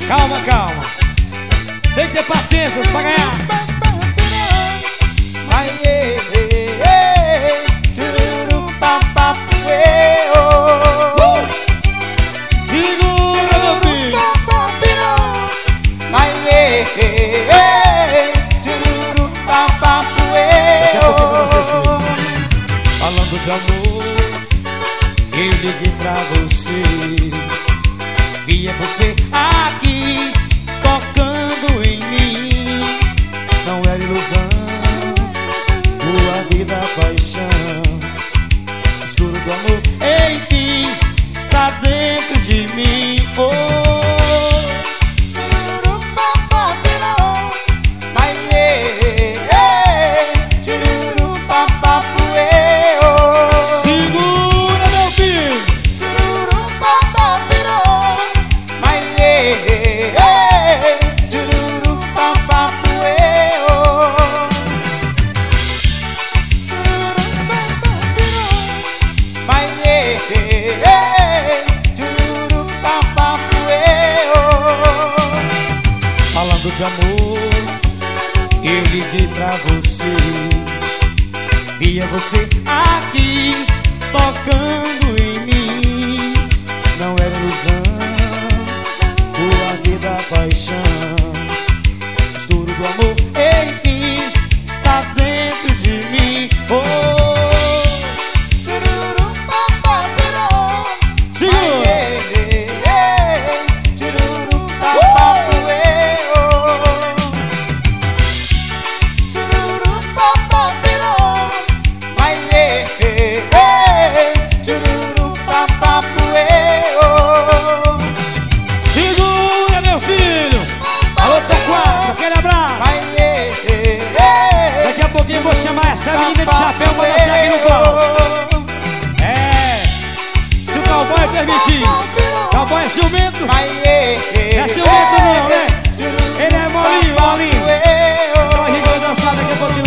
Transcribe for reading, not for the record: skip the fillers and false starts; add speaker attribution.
Speaker 1: Calma, calma. Tem que ter paciência pra ganhar. Segura, meu filho. Daqui a pouquinho vocês três. Falando de amor, eu liguei pra você. E é você aqui tocando em mim. Não era ilusão, tua vida, paixão. Escuro do amor, enfim, está dentro de mim. Oh, segura, meu filho. Falando de amor, eu liguei pra você. Via você aqui tocando em mim. Não era ilusão, tua vida, paixão. Mistura do amor, enfim, está dentro de mim. Oh, segura, meu filho. Alô, T4, aquele abraço. Daqui a pouquinho eu vou chamar essa menina de chapéu.